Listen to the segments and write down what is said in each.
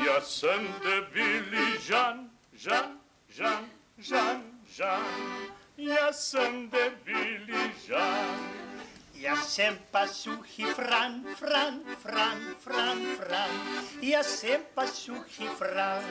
Ja sem debeli Žan, Žan, Žan, Žan, Žan. Ja sem debeli Žan. Ja sem pa suhi Fran, Fran, Fran, Fran, Fran. Ja sem pa suhi Fran.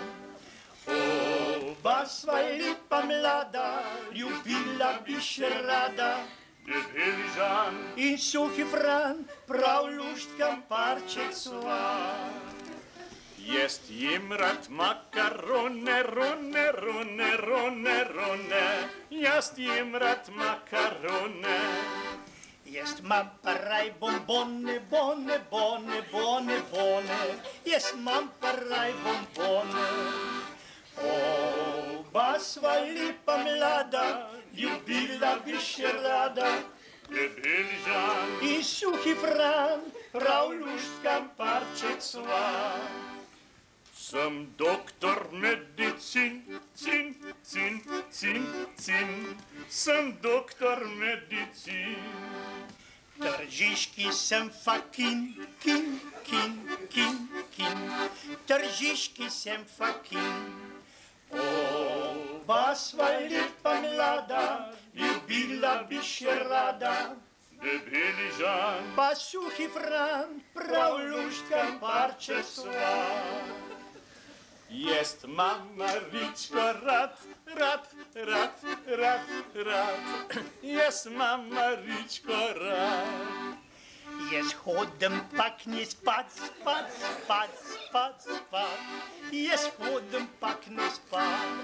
Oba sva lepa mlada, ljubila bi še rada. Debeli Žan in suhi Fran, prav luštkam parček sva. Jest jim rad makarone, rone, rone, rone, rone. Jest jim rad makarone. Jest mam paraj bombone, bone, bone, bone, bone. Jest mam paraj bombone. Oba sva lepa mlada, ljubila bi še rada. Debeli Žan in suhi Fran, prav luštkam parček sva. Sem doktor medicin, cin, cin, cin, cin. Sem doktor medicin. Tržiški sem fakin, kin, kin, kin, kin. Tržiški sem fakin. Oba sva lepa mlada, ljubila bi še rada. Debeli Žan pa suhi Fran, prav luštkam parček sva. Jest mama Ričko rad, rad, rad, rad, rad. Jest mama Ričko rad. Jaz hodim pak ne spat, spat, spat, spat, spat. Jaz hodim pak ne spat.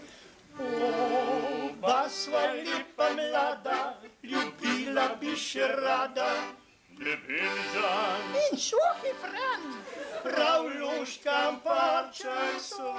Oba sva lepa mlada, ljubila bi še rada. Debeli Žan in suhi Fran, prav luštkam parček sva.